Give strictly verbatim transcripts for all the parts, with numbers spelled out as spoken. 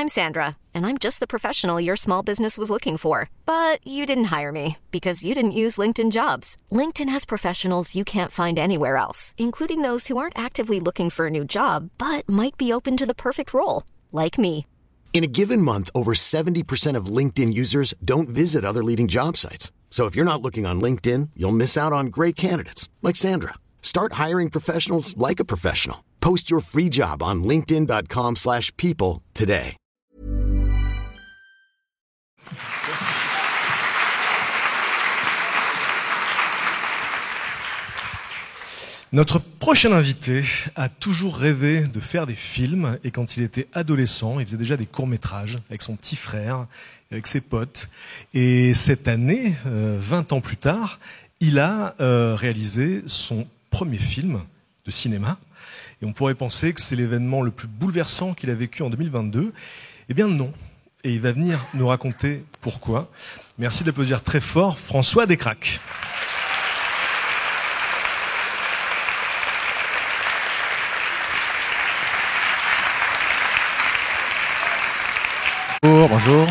I'm Sandra, and I'm just the professional your small business was looking for. But you didn't hire me because you didn't use LinkedIn Jobs. LinkedIn has professionals you can't find anywhere else, including those who aren't actively looking for a new job, but might be open to the perfect role, like me. In a given month, over seventy percent of LinkedIn users don't visit other leading job sites. So if you're not looking on LinkedIn, you'll miss out on great candidates like Sandra. Start hiring professionals like a professional. Post your free job on linkedin dot com slash people today. Notre prochain invité a toujours rêvé de faire des films et quand il était adolescent, il faisait déjà des courts-métrages avec son petit frère, avec ses potes. Et cette année, euh, vingt ans plus tard, il a euh, réalisé son premier film de cinéma. Et on pourrait penser que c'est l'événement le plus bouleversant qu'il a vécu en deux mille vingt-deux. Eh bien non. Et il va venir nous raconter pourquoi. Merci d'applaudir très fort François Descraques. Bonjour, bonjour.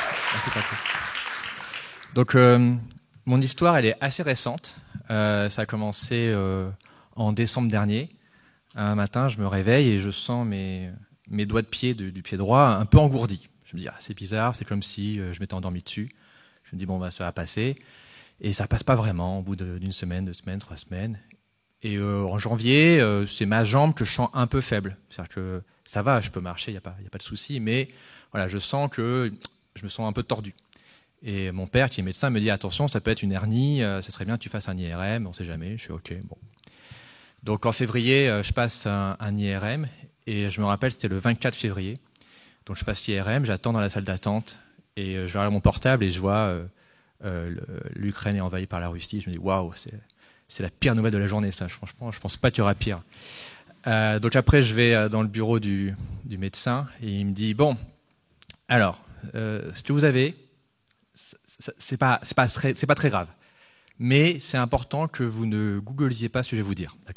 Donc, euh, mon histoire, elle est assez récente. Euh, ça a commencé euh, en décembre dernier. Un matin, je me réveille et je sens mes, mes doigts de pied de, du pied droit un peu engourdis. Je me dis, ah, c'est bizarre, c'est comme si euh, je m'étais endormi dessus. Je me dis, bon, bah, ça va passer. Et ça passe pas vraiment au bout de, d'une semaine, deux semaines, trois semaines. Et euh, en janvier, euh, c'est ma jambe que je sens un peu faible. C'est-à-dire que ça va, je peux marcher, il n'y a pas, y a pas de souci, mais voilà, je sens que je me sens un peu tordu. Et mon père, qui est médecin, me dit attention, ça peut être une hernie, euh, ça serait bien que tu fasses un I R M, on ne sait jamais. Je suis ok, bon. Donc en février, euh, je passe un, un I R M et je me rappelle, c'était le vingt-quatre février. Donc je passe l'I R M, j'attends dans la salle d'attente et euh, je regarde mon portable et je vois euh, euh, l'Ukraine est envahie par la Russie. Je me dis waouh, c'est c'est la pire nouvelle de la journée, ça. Franchement, je pense pas qu'il y aura pire. Euh, donc après, je vais dans le bureau du, du médecin et il me dit bon. Alors, euh, ce que vous avez, c'est pas, c'est pas, c'est pas très grave, mais c'est important que vous ne googlisiez pas ce que je vais vous dire, d'accord ?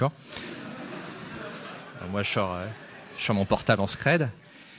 Alors moi, je sors, euh, je sors mon portable en scred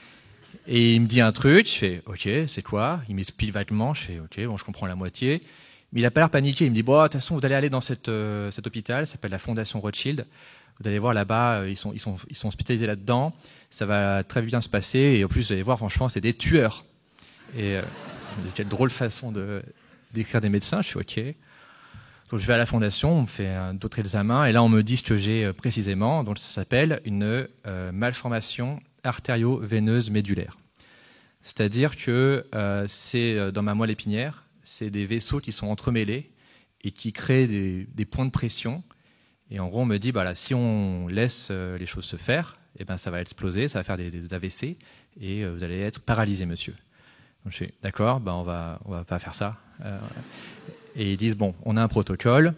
et il me dit un truc. Je fais OK, c'est quoi ? Il m'explique vaguement. Je fais OK, bon, je comprends la moitié, mais il a pas l'air paniqué. Il me dit bon, de toute façon, vous allez aller dans cette, euh, cet hôpital, ça s'appelle la Fondation Rothschild. Vous allez voir là-bas, ils sont, ils sont, ils sont hospitalisés là-dedans. Ça va très bien se passer. Et en plus, vous allez voir, franchement, c'est des tueurs. Et euh, quelle drôle façon de d'écrire des médecins. Je suis OK. Donc je vais à la fondation, on me fait d'autres examens. Et là, on me dit ce que j'ai précisément. Donc ça s'appelle une euh, malformation artério-veineuse médulaire. C'est-à-dire que euh, c'est dans ma moelle épinière, c'est des vaisseaux qui sont entremêlés et qui créent des, des points de pression. Et en gros, on me dit, bah là, si on laisse euh, les choses se faire, eh ben, ça va exploser, ça va faire des, des A V C, et euh, vous allez être paralysé, monsieur. Donc je suis d'accord, bah on va, on va pas faire ça. Euh, et ils disent, bon, on a un protocole.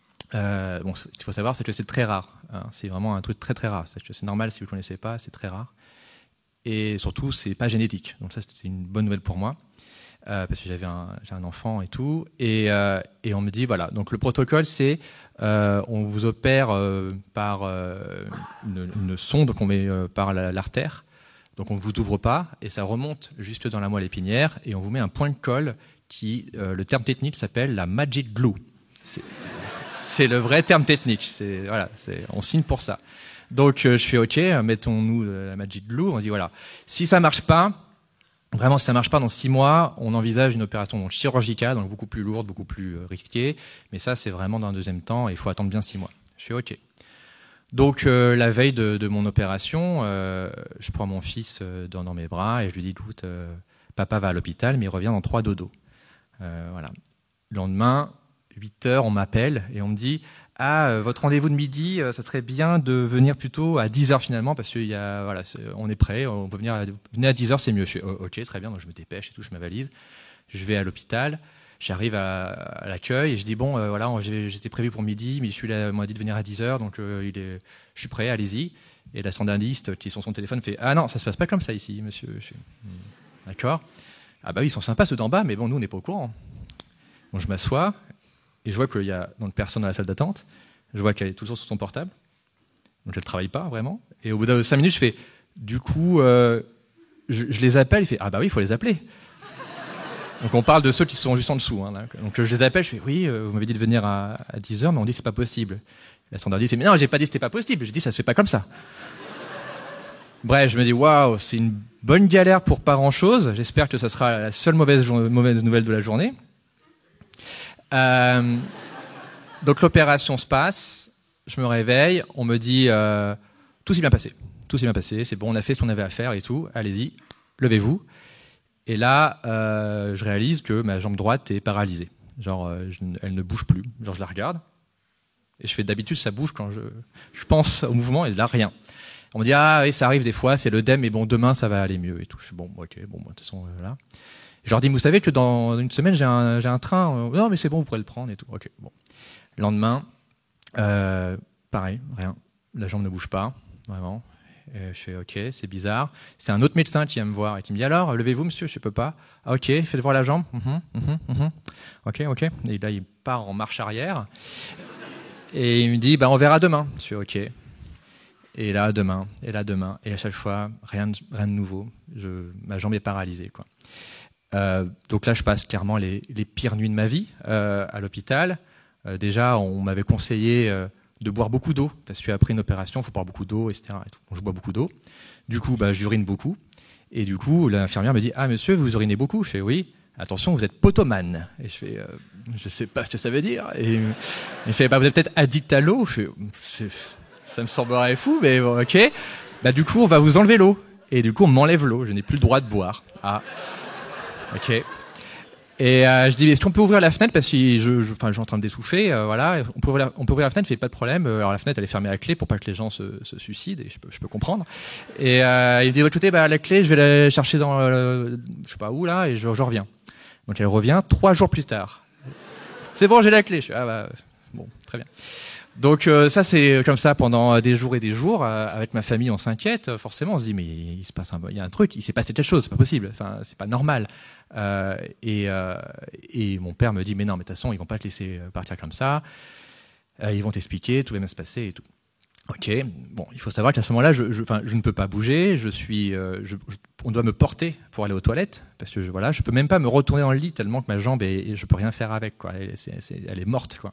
Euh, bon, ce qu'il faut savoir, c'est que c'est très rare. Hein, c'est vraiment un truc très très rare. C'est, c'est normal si vous ne connaissez pas, c'est très rare. Et surtout, c'est pas génétique. Donc ça, c'était une bonne nouvelle pour moi. Euh, parce que j'avais un, j'ai un enfant et tout, et, euh, et on me dit voilà. Donc le protocole, c'est euh, on vous opère euh, par euh, une, une sonde qu'on met euh, par la, l'artère. Donc on ne vous ouvre pas et ça remonte jusque dans la moelle épinière et on vous met un point de colle qui, euh, le terme technique s'appelle la magic glue. C'est, c'est le vrai terme technique. C'est voilà, c'est, on signe pour ça. Donc euh, je fais ok, mettons-nous la magic glue. On dit voilà, si ça marche pas. Vraiment, si ça marche pas dans six mois, on envisage une opération donc chirurgicale, donc beaucoup plus lourde, beaucoup plus euh, risquée. Mais ça, c'est vraiment dans un deuxième temps et il faut attendre bien six mois. Je fais OK. Donc, euh, la veille de, de mon opération, euh, je prends mon fils euh, dans, dans mes bras et je lui dis, écoute, euh, papa va à l'hôpital, mais il revient dans trois dodos. Euh, voilà. Le lendemain, huit heures, on m'appelle et on me dit, ah, euh, votre rendez-vous de midi, euh, ça serait bien de venir plutôt à dix heures finalement, parce qu'il y a, voilà, c'est, on est prêt, on peut venir à, venez à dix heures, c'est mieux. Je fais, oh, ok, très bien, donc je me dépêche et tout, je ma valise. Je vais à l'hôpital, j'arrive à, à l'accueil et je dis, bon, euh, voilà, j'ai, j'étais prévu pour midi, mais je suis là, on m'a dit de venir à dix heures, donc euh, il est, je suis prêt, allez-y. Et la standardiste qui est sur son téléphone fait, ah non, ça se passe pas comme ça ici, monsieur. Je suis, d'accord. Ah bah oui, ils sont sympas ceux d'en bas, mais bon, nous on n'est pas au courant. Donc je m'assois et je vois qu'il y a donc personne dans la salle d'attente. Je vois qu'elle est toujours sur son portable. Donc elle ne travaille pas vraiment. Et au bout de cinq minutes, je fais, du coup, euh, je, je les appelle, il fait ah bah oui, il faut les appeler. Donc on parle de ceux qui sont juste en dessous. Hein, donc je les appelle, je fais oui, euh, vous m'avez dit de venir à, à dix heures, mais on dit c'est pas possible. La standard dit c'est mais non, j'ai pas dit c'était pas possible, j'ai dit ça se fait pas comme ça. Bref, je me dis waouh, c'est une bonne galère pour pas grand chose. J'espère que ça sera la seule mauvaise mauvaise nouvelle de la journée. Euh, donc l'opération se passe, je me réveille, on me dit euh, tout s'est bien passé, tout s'est bien passé, c'est bon, on a fait ce qu'on avait à faire et tout, allez-y, levez-vous. Et là, euh, je réalise que ma jambe droite est paralysée, genre euh, je, elle ne bouge plus, genre je la regarde et je fais d'habitude ça bouge quand je, je pense au mouvement et là rien. On me dit ah oui ça arrive des fois, c'est l'œdème, mais bon demain ça va aller mieux et tout. Je suis bon ok bon de toute façon euh, là. Je leur dis, vous savez que dans une semaine, j'ai un, j'ai un train. Euh, non, mais c'est bon, vous pourrez le prendre et tout. Ok, bon. Le lendemain, euh, pareil, rien. La jambe ne bouge pas, vraiment. Et je fais, ok, c'est bizarre. C'est un autre médecin qui vient me voir et qui me dit, alors, levez-vous, monsieur, je peux pas. Ah, ok, faites voir la jambe. Mm-hmm, mm-hmm, mm-hmm. Ok, ok. Et là, il part en marche arrière. Et il me dit, bah, on verra demain. Je fais, ok. Et là, demain, et là, demain. Et à chaque fois, rien de, rien de nouveau. Je, ma jambe est paralysée, quoi. Euh, donc là, je passe clairement les, les pires nuits de ma vie euh, à l'hôpital. Euh, déjà, on m'avait conseillé euh, de boire beaucoup d'eau parce qu'après une opération, il faut boire beaucoup d'eau, et cetera. Et tout. Donc, je bois beaucoup d'eau. Du coup, bah, j'urine beaucoup. Et du coup, l'infirmière me dit « Ah, monsieur, vous urinez beaucoup ?» Je fais « Oui. Attention, vous êtes potomane. » Et je fais euh, « Je sais pas ce que ça veut dire. » Et il fait bah, « Vous êtes peut-être addict à l'eau ?» Je fais « Ça me semblerait fou, mais bon, ok. » Bah, du coup, on va vous enlever l'eau. Et du coup, on m'enlève l'eau. Je n'ai plus le droit de boire. Ah. Ok. Et euh, je dis, est-ce qu'on peut ouvrir la fenêtre parce que je, je, enfin, je suis en train de d'étouffer, euh, voilà. On peut ouvrir, la, on peut ouvrir la fenêtre, il fait pas de problème. Alors la fenêtre, elle est fermée à clé pour pas que les gens se, se suicident, et je peux, je peux comprendre. Et euh, il me dit, écoutez, bah la clé, je vais la chercher dans, euh, je sais pas où là, et je, je reviens. Donc elle revient trois jours plus tard. C'est bon, j'ai la clé. Je suis, ah bah bon, très bien. Donc euh, ça c'est comme ça pendant des jours et des jours euh, avec ma famille on s'inquiète forcément, on se dit mais il se passe un il y a un truc, il s'est passé quelque chose, c'est pas possible, enfin c'est pas normal. Euh, et euh, et mon père me dit mais non mais de toute façon ils vont pas te laisser partir comme ça, euh, ils vont t'expliquer, tout va bien se passer et tout. Ok, bon il faut savoir qu'à ce moment-là je je enfin je ne peux pas bouger, je suis euh, je, je, on doit me porter pour aller aux toilettes parce que je, voilà je peux même pas me retourner dans le lit tellement que ma jambe est, je peux rien faire avec quoi, elle, c'est, c'est, elle est morte quoi.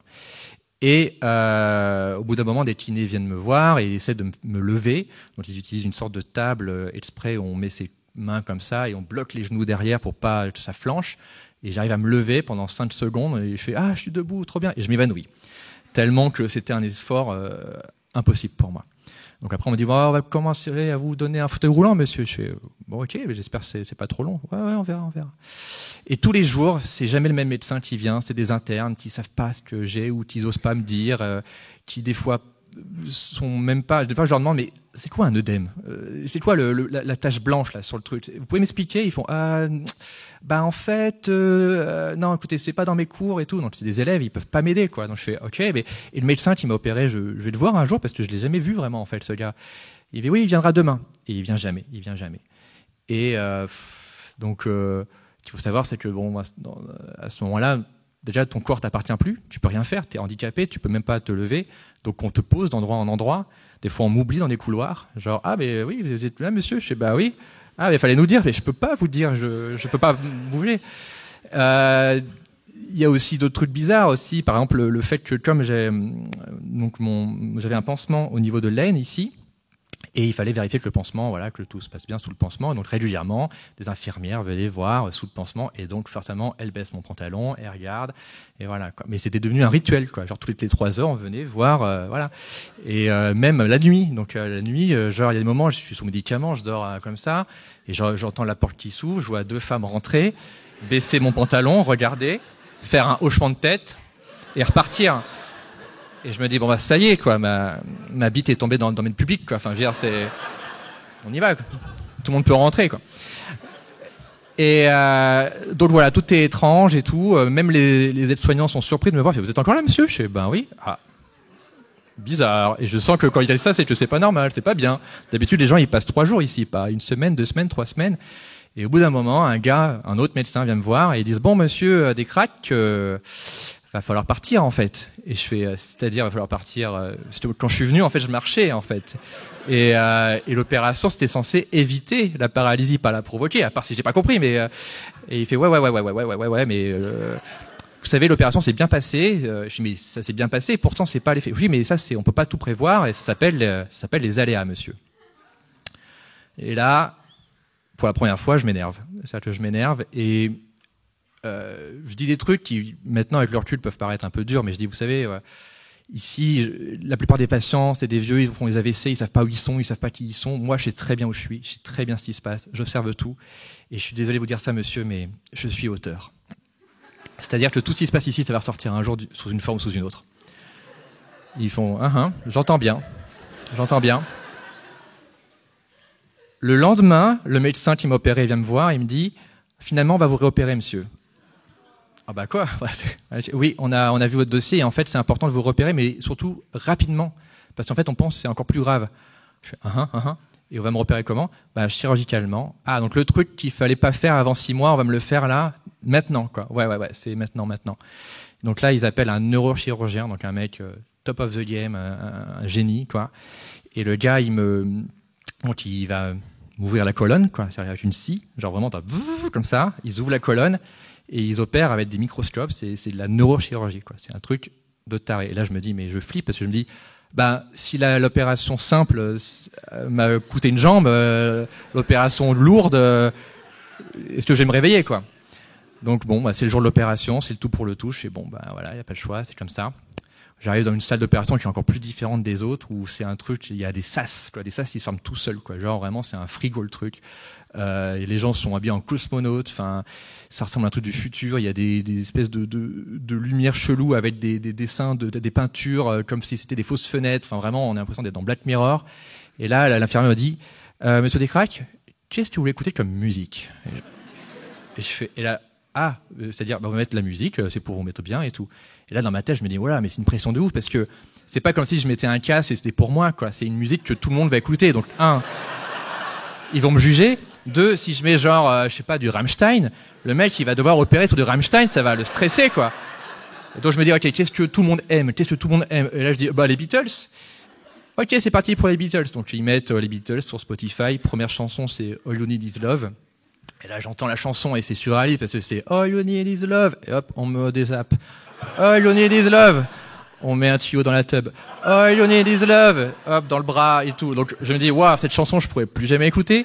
Et euh, au bout d'un moment, des kinés viennent me voir et ils essaient de me lever. Donc ils utilisent une sorte de table exprès où on met ses mains comme ça et on bloque les genoux derrière pour pas que ça flanche. Et j'arrive à me lever pendant cinq secondes et je fais ah je suis debout, trop bien. Et je m'évanouis tellement que c'était un effort euh, impossible pour moi. Donc après on me dit bon, on va commencer à vous donner un fauteuil roulant, monsieur. Je fais bon ok, mais j'espère que c'est, c'est pas trop long. Ouais ouais, on verra, on verra. Et tous les jours, c'est jamais le même médecin qui vient, c'est des internes qui savent pas ce que j'ai ou qui osent pas me dire, euh, qui des fois sont même pas. Des fois je leur demande mais c'est quoi un œdème, euh, c'est quoi le, le, la, la tache blanche là sur le truc. Vous pouvez m'expliquer? Ils font ah bah en fait euh, non écoutez c'est pas dans mes cours et tout. Donc c'est des élèves, ils peuvent pas m'aider quoi. Donc je fais ok mais et le médecin qui m'a opéré, je, je vais le voir un jour parce que je l'ai jamais vu vraiment en fait ce gars. Il dit oui il viendra demain et il vient jamais, il vient jamais. Et euh, donc euh, ce qu'il faut savoir c'est que bon à ce moment-là déjà ton corps t'appartient plus, tu peux rien faire, t'es handicapé, tu peux même pas te lever. Donc on te pose d'endroit en endroit. Des fois on m'oublie dans des couloirs, genre ah mais oui vous êtes là monsieur, je sais bah oui. Ah mais fallait nous dire, mais je peux pas vous dire, je je peux pas bouger. Euh, il y a aussi d'autres trucs bizarres aussi, par exemple le, le fait que comme j'ai donc mon j'avais un pansement au niveau de l'aine ici. Et il fallait vérifier que le pansement, voilà, que tout se passe bien sous le pansement. Et donc régulièrement, des infirmières venaient voir sous le pansement. Et donc forcément, elles baissent mon pantalon, elles regardent. Et voilà. Quoi. Mais c'était devenu un rituel, quoi. Genre toutes les trois heures, on venait voir, euh, voilà. Et euh, même la nuit. Donc euh, la nuit, euh, genre il y a des moments, je suis sous médicaments, je dors euh, comme ça, et j'entends la porte qui s'ouvre, je vois deux femmes rentrer, baisser mon pantalon, regarder, faire un hochement de tête et repartir. Et je me dis bon bah ça y est quoi, ma ma bite est tombée dans le domaine public quoi. Enfin je veux dire c'est, on y va quoi. Tout le monde peut rentrer quoi. Et euh, donc voilà, tout est étrange et tout. Même les, les aides-soignants sont surpris de me voir. Vous êtes encore là monsieur? Je fais ben oui. Ah bizarre. Et je sens que quand il dit ça c'est que c'est pas normal, c'est pas bien. D'habitude les gens ils passent trois jours ici, pas une semaine, deux semaines, trois semaines. Et au bout d'un moment un gars, un autre médecin vient me voir et ils disent bon monsieur des craques. Euh, va falloir partir en fait. Et je fais, euh, c'est-à-dire, va falloir partir. Euh, quand je suis venu, en fait, je marchais en fait. Et, euh, et l'opération, c'était censé éviter la paralysie, pas la provoquer. À part si j'ai pas compris, mais euh, et il fait ouais, ouais, ouais, ouais, ouais, ouais, ouais, ouais, mais euh, vous savez, l'opération s'est bien passée. Euh, je dis mais ça s'est bien passé. Pourtant, c'est pas l'effet. Oui, mais ça, c'est, on peut pas tout prévoir et ça s'appelle, euh, ça s'appelle les aléas, monsieur. Et là, pour la première fois, je m'énerve. C'est-à-dire que je m'énerve et Euh, je dis des trucs qui, maintenant, avec le recul, peuvent paraître un peu durs, mais je dis, vous savez, euh, ici, je, la plupart des patients, c'est des vieux, ils font des A V C, ils savent pas où ils sont, ils savent pas qui ils sont. Moi, je sais très bien où je suis, je sais très bien ce qui se passe, j'observe tout. Et je suis désolé de vous dire ça, monsieur, mais je suis auteur. C'est-à-dire que tout ce qui se passe ici, ça va ressortir un jour du, sous une forme ou sous une autre. Ils font, ah, ah, j'entends bien, j'entends bien. Le lendemain, le médecin qui m'a opéré vient me voir, il me dit, finalement, on va vous réopérer, monsieur. Ah bah quoi? Oui, on a on a vu votre dossier et en fait c'est important de vous repérer, mais surtout rapidement, parce qu'en fait on pense que c'est encore plus grave. Je fais, ah, ah, ah. Et on va me repérer comment? Bah chirurgicalement. Ah donc le truc qu'il fallait pas faire avant six mois, on va me le faire là maintenant quoi. Ouais ouais ouais, c'est maintenant maintenant. Donc là ils appellent un neurochirurgien, donc un mec euh, top of the game, un, un génie quoi. Et le gars il me donc il va m'ouvrir la colonne quoi, c'est-à-dire avec une scie, genre vraiment t'as comme ça, ils ouvrent la colonne. Et ils opèrent avec des microscopes, c'est, c'est de la neurochirurgie, quoi. C'est un truc de taré. Et là, je me dis, mais je flippe parce que je me dis, bah, si la, l'opération simple euh, m'a coûté une jambe, euh, l'opération lourde, euh, est-ce que je vais me réveiller, quoi? Donc bon, bah, c'est le jour de l'opération, c'est le tout pour le tout. Je fais bon, bah voilà, il y a pas de choix, c'est comme ça. J'arrive dans une salle d'opération qui est encore plus différente des autres, où c'est un truc, il y a des sas, quoi, des sas qui se ferment tout seuls, quoi. Genre vraiment, c'est un frigo le truc. Euh, et les gens sont habillés en cosmonautes. Enfin, ça ressemble à un truc du futur. Il y a des, des espèces de, de, de lumières cheloues avec des, des dessins, de, des peintures, euh, comme si c'était des fausses fenêtres. Enfin, vraiment, on a l'impression d'être dans Black Mirror. Et là, l'infirmière me dit, euh, Monsieur Descraques, qu'est-ce que vous voulez écouter comme musique? Et je, et je fais, et là, ah, euh, c'est-à-dire, bah, on va mettre de la musique, c'est pour vous mettre bien et tout. Et là, dans ma tête, je me dis, voilà, mais c'est une pression de ouf parce que c'est pas comme si je mettais un casque et c'était pour moi, quoi. C'est une musique que tout le monde va écouter. Donc, un, ils vont me juger. Deux, si je mets genre, euh, je sais pas, du Rammstein, le mec, il va devoir opérer sur du Rammstein, ça va le stresser, quoi. Et donc je me dis, ok, qu'est-ce que tout le monde aime? Qu'est-ce que tout le monde aime? Et là, je dis, bah, les Beatles. Ok, c'est parti pour les Beatles. Donc ils mettent euh, les Beatles sur Spotify. Première chanson, c'est All You Need Is Love. Et là, j'entends la chanson et c'est surréaliste parce que c'est All You Need Is Love. Et hop, on me dézappe. All You Need Is Love. On met un tuyau dans la tub. All You Need Is Love. Hop, dans le bras et tout. Donc je me dis, waouh, cette chanson, je pourrais plus jamais écouter.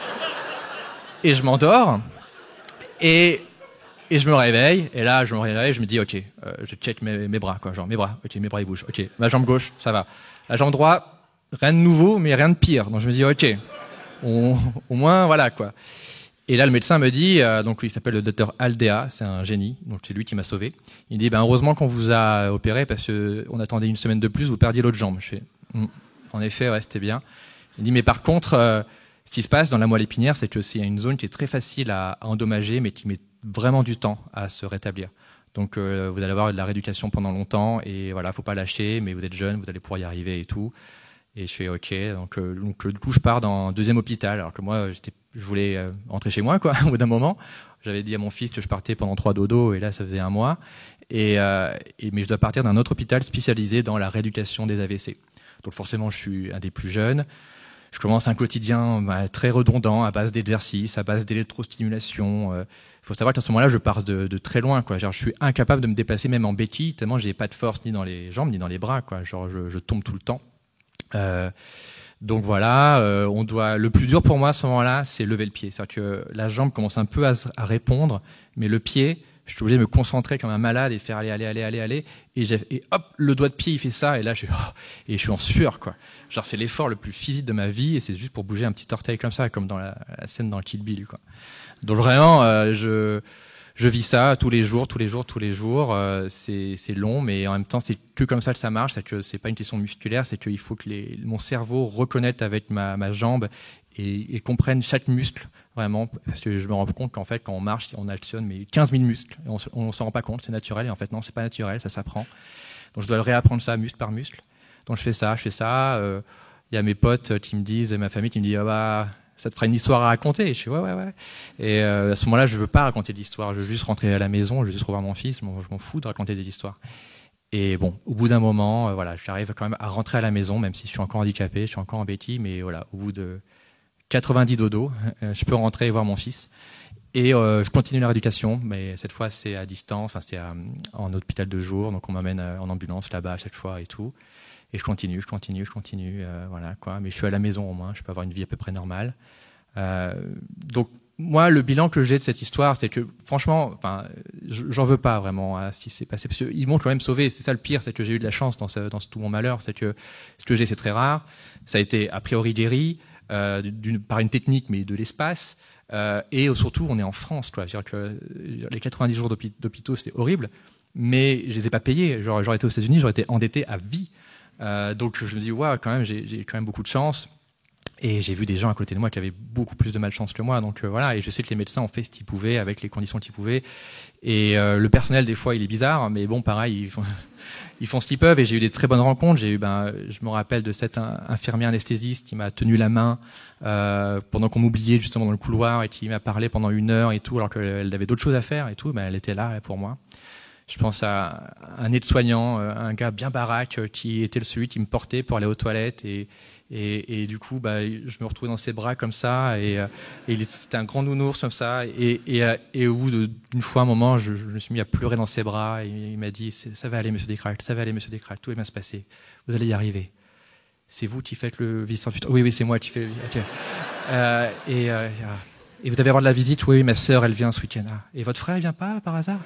Et je m'endors. Et, et je me réveille. Et là, je me réveille, je me dis, ok, euh, je check mes, mes bras, quoi. Genre, mes bras. Ok, mes bras, ils bougent. Ok. Ma jambe gauche, ça va. La jambe droite, rien de nouveau, mais rien de pire. Donc je me dis, ok. On, au moins, voilà, quoi. Et là, le médecin me dit, euh, donc il s'appelle le docteur Aldea, c'est un génie, donc c'est lui qui m'a sauvé. Il me dit, ben heureusement qu'on vous a opéré parce que on attendait une semaine de plus, vous perdiez l'autre jambe. Je fais, mm. En effet, ouais, c'était bien. Il me dit, mais par contre, euh, ce qui se passe dans la moelle épinière, c'est que c'est une zone qui est très facile à, à endommager, mais qui met vraiment du temps à se rétablir. Donc euh, vous allez avoir de la rééducation pendant longtemps, et voilà, faut pas lâcher, mais vous êtes jeune, vous allez pouvoir y arriver et tout. Et je fais ok, donc, euh, donc du coup je pars dans un deuxième hôpital, alors que moi j'étais, je voulais euh, rentrer chez moi quoi. Au bout d'un moment, j'avais dit à mon fils que je partais pendant trois dodos, et là ça faisait un mois. Et, euh, et mais je dois partir d'un autre hôpital spécialisé dans la rééducation des A V C. Donc forcément je suis un des plus jeunes. Je commence un quotidien bah, très redondant, à base d'exercices, à base d'électrostimulation. Il euh, faut savoir qu'à ce moment-là, je pars de, de très loin, quoi. Genre, je suis incapable de me déplacer même en béquille, tellement j'ai pas de force ni dans les jambes ni dans les bras, quoi. Genre, je, je tombe tout le temps. Euh, donc voilà, euh, on doit. Le plus dur pour moi à ce moment-là, c'est lever le pied. C'est-à-dire que la jambe commence un peu à, à répondre, mais le pied, je suis obligé de me concentrer comme un malade et faire aller, aller, aller, aller, aller. Et, j'ai, et hop, le doigt de pied, il fait ça. Et là, je, oh, et je suis en sueur, quoi. Genre, c'est l'effort le plus physique de ma vie. Et c'est juste pour bouger un petit orteil comme ça, comme dans la, la scène dans Kill Bill, quoi. Donc vraiment, euh, je, je vis ça tous les jours, tous les jours, tous les jours. Euh, c'est, c'est long, mais en même temps, c'est que comme ça que ça marche. C'est que c'est pas une question musculaire. C'est qu'il faut que les, mon cerveau reconnaisse avec ma, ma jambe et, et comprenne chaque muscle. Vraiment, parce que je me rends compte qu'en fait, quand on marche, on actionne mais quinze mille muscles. Et on ne s'en rend pas compte, c'est naturel. Et en fait, non, c'est pas naturel, ça s'apprend. Donc, je dois réapprendre ça muscle par muscle. Donc, je fais ça, je fais ça. Il euh, y a mes potes qui me disent, et ma famille qui me dit, ah bah, ça te fera une histoire à raconter. Et je fais ouais, ouais, ouais. Et euh, à ce moment-là, je veux pas raconter de l'histoire. Je veux juste rentrer à la maison, je veux juste revoir mon fils. Je m'en, je m'en fous de raconter des histoires. Et bon, au bout d'un moment, euh, voilà, j'arrive quand même à rentrer à la maison, même si je suis encore handicapé, je suis encore en béquille, mais voilà, au bout de quatre-vingt-dix dodo, euh, je peux rentrer et voir mon fils. Et euh, je continue la rééducation, mais cette fois c'est à distance, enfin c'est à, en hôpital de jour, donc on m'amène en ambulance là-bas à chaque fois et tout. Et je continue, je continue, je continue, euh, voilà quoi. Mais je suis à la maison au moins, je peux avoir une vie à peu près normale. Euh, donc moi, le bilan que j'ai de cette histoire, c'est que franchement, enfin, j'en veux pas vraiment à ce qui s'est passé, parce qu'ils m'ont quand même sauvé. C'est ça le pire, c'est que j'ai eu de la chance dans, ce, dans ce, tout mon malheur, c'est que ce que j'ai, c'est très rare. Ça a été a priori guéri euh, d'une, par une technique, mais de l'espace. Euh, et surtout, on est en France, quoi. C'est-à-dire que les quatre-vingt-dix jours d'hôpi- d'hôpitaux, c'était horrible, mais je les ai pas payés. Genre, j'aurais été aux États-Unis, j'aurais été endetté à vie. Euh, donc, je me dis, waouh, quand même, j'ai, j'ai quand même beaucoup de chance. Et j'ai vu des gens à côté de moi qui avaient beaucoup plus de malchance que moi. Donc euh, voilà, et je sais que les médecins ont fait ce qu'ils pouvaient avec les conditions qu'ils pouvaient. Et euh, le personnel, des fois, il est bizarre, mais bon, pareil, ils font, ils font ce qu'ils peuvent. Et j'ai eu des très bonnes rencontres. J'ai eu, ben, je me rappelle de cet infirmier anesthésiste qui m'a tenu la main euh, pendant qu'on m'oubliait justement dans le couloir et qui m'a parlé pendant une heure et tout, alors qu'elle avait d'autres choses à faire et tout. Ben, elle était là pour moi. Je pense à un aide-soignant, un gars bien baraque qui était celui qui me portait pour aller aux toilettes et et, et du coup, bah, je me retrouvais dans ses bras comme ça et, et c'était un grand nounours comme ça et, et, et au bout d'une fois, un moment, je, je me suis mis à pleurer dans ses bras et il m'a dit ça va aller, Monsieur Descraques, ça va aller, Monsieur Descraques, tout va bien se passer, vous allez y arriver. C'est vous qui faites le visite sans futur? Oui, oui, c'est moi qui fais. Okay. Euh, et, euh, et vous avez avoir de la visite? Oui, oui, ma sœur, elle vient ce week-end. Ah. Et votre frère, il vient pas par hasard?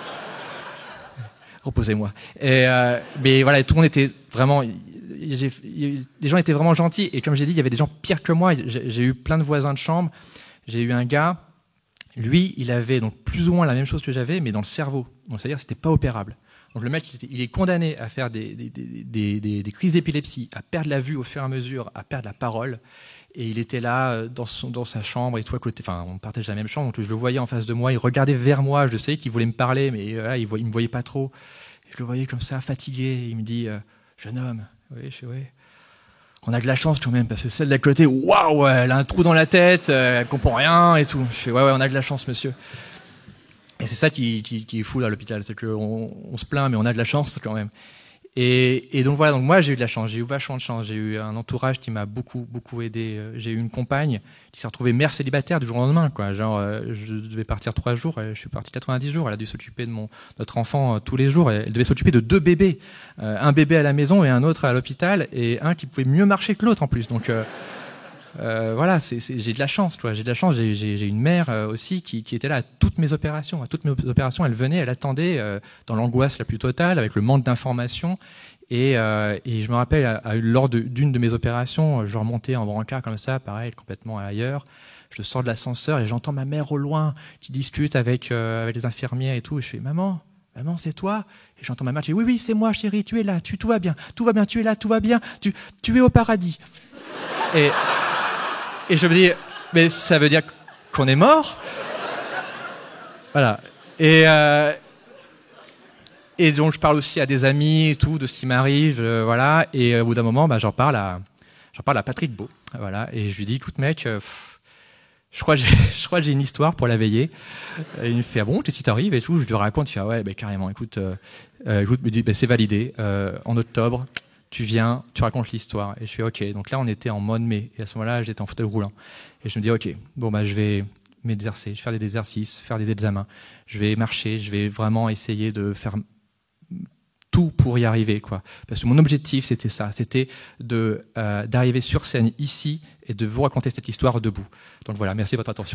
Reposez-moi. Et euh, mais voilà, tout le monde était vraiment. J'ai, les gens étaient vraiment gentils et comme j'ai dit, il y avait des gens pires que moi. J'ai, j'ai eu plein de voisins de chambre. J'ai eu un gars, lui, il avait donc plus ou moins la même chose que j'avais, mais dans le cerveau. Donc c'est-à-dire, c'était pas opérable. Donc le mec, il, était, il est condamné à faire des, des, des, des, des crises d'épilepsie, à perdre la vue au fur et à mesure, à perdre la parole. Et il était là dans, son, dans sa chambre et tout à côté. Enfin, on partageait la même chambre, donc je le voyais en face de moi. Il regardait vers moi. Je sais qu'il voulait me parler, mais euh, il, voyait, il me voyait pas trop. Je le voyais comme ça, fatigué. Il me dit euh, jeune homme. Oui, je fais oui. On a de la chance quand même parce que celle d'à côté, waouh, elle a un trou dans la tête, euh, elle comprend rien et tout. Je fais ouais, ouais, on a de la chance, monsieur. Et c'est ça qui, qui, qui est fou là, à l'hôpital, c'est qu'on on se plaint, mais on a de la chance quand même. Et, et donc voilà, donc moi j'ai eu de la chance, j'ai eu vachement de chance, j'ai eu un entourage qui m'a beaucoup beaucoup aidé. J'ai eu une compagne qui s'est retrouvée mère célibataire du jour au lendemain, quoi. Genre euh, je devais partir trois jours, je suis parti quatre-vingt-dix jours. Elle a dû s'occuper de mon notre enfant euh, tous les jours. Elle devait s'occuper de deux bébés, euh, un bébé à la maison et un autre à l'hôpital, et un qui pouvait mieux marcher que l'autre en plus. Donc euh, Euh, voilà, c'est, c'est, j'ai de la chance, toi. J'ai de la chance. J'ai, j'ai, j'ai une mère euh, aussi qui, qui était là à toutes mes opérations. À toutes mes opérations, elle venait, elle attendait euh, dans l'angoisse la plus totale, avec le manque d'informations. Et, euh, et je me rappelle, à, à, lors de, d'une de mes opérations, je remontais en brancard comme ça, pareil, complètement ailleurs. Je sors de l'ascenseur et j'entends ma mère au loin qui discute avec euh, avec les infirmières et tout. Et je fais maman. Maman, c'est toi? Et j'entends ma mère qui dit oui, oui, c'est moi, chérie. Tu es là, tu tout va bien, tout va bien. Tu es là, tout va bien. Tu tu es au paradis. Et Et je me dis, mais ça veut dire qu'on est mort? Voilà. Et, euh, et donc, je parle aussi à des amis et tout, de ce qui m'arrive, euh, voilà. Et au bout d'un moment, bah, j'en parle à, j'en parle à Patrick Beau, voilà. Et je lui dis, écoute, mec, euh, pff, je crois que j'ai, je crois que j'ai une histoire pour la veiller. Et il me fait, ah bon, qu'est-ce qui t'arrive et tout. Je lui raconte, il fait, ah ouais, bah, carrément, écoute, euh, euh, écoute, me dit, bah, c'est validé, euh, en octobre. Tu viens, tu racontes l'histoire. Et je fais OK. Donc là, on était en mode mai. Et à ce moment-là, j'étais en fauteuil roulant. Et je me dis OK, bon, bah, je vais m'exercer, je vais faire des exercices, faire des examens. Je vais marcher, je vais vraiment essayer de faire tout pour y arriver, quoi. Parce que mon objectif, c'était ça. C'était de, euh, d'arriver sur scène ici et de vous raconter cette histoire debout. Donc voilà, merci de votre attention.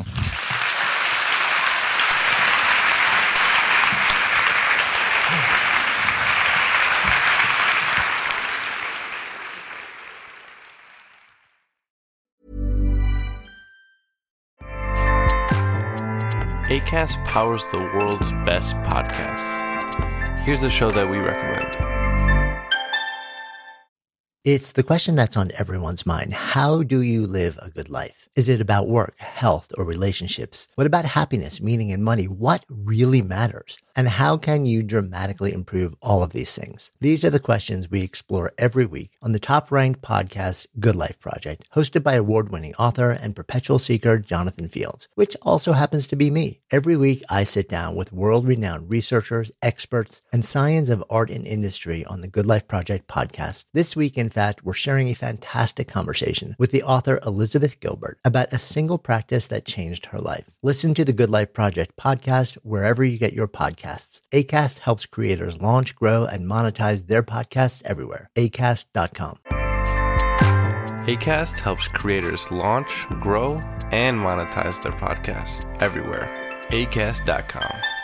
Acast powers the world's best podcasts. Here's a show that we recommend. It's the question that's on everyone's mind. How do you live a good life? Is it about work, health, or relationships? What about happiness, meaning, and money? What really matters? And how can you dramatically improve all of these things? These are the questions we explore every week on the top-ranked podcast, Good Life Project, hosted by award-winning author and perpetual seeker Jonathan Fields, which also happens to be me. Every week, I sit down with world-renowned researchers, experts, and science of art and industry on the Good Life Project podcast. This week, in fact, we're sharing a fantastic conversation with the author Elizabeth Gilbert about a single practice that changed her life. Listen to the Good Life Project podcast wherever you get your podcasts. Acast helps creators launch, grow, and monetize their podcasts everywhere. acast dot com. Acast helps creators launch, grow, and monetize their podcasts everywhere. acast dot com.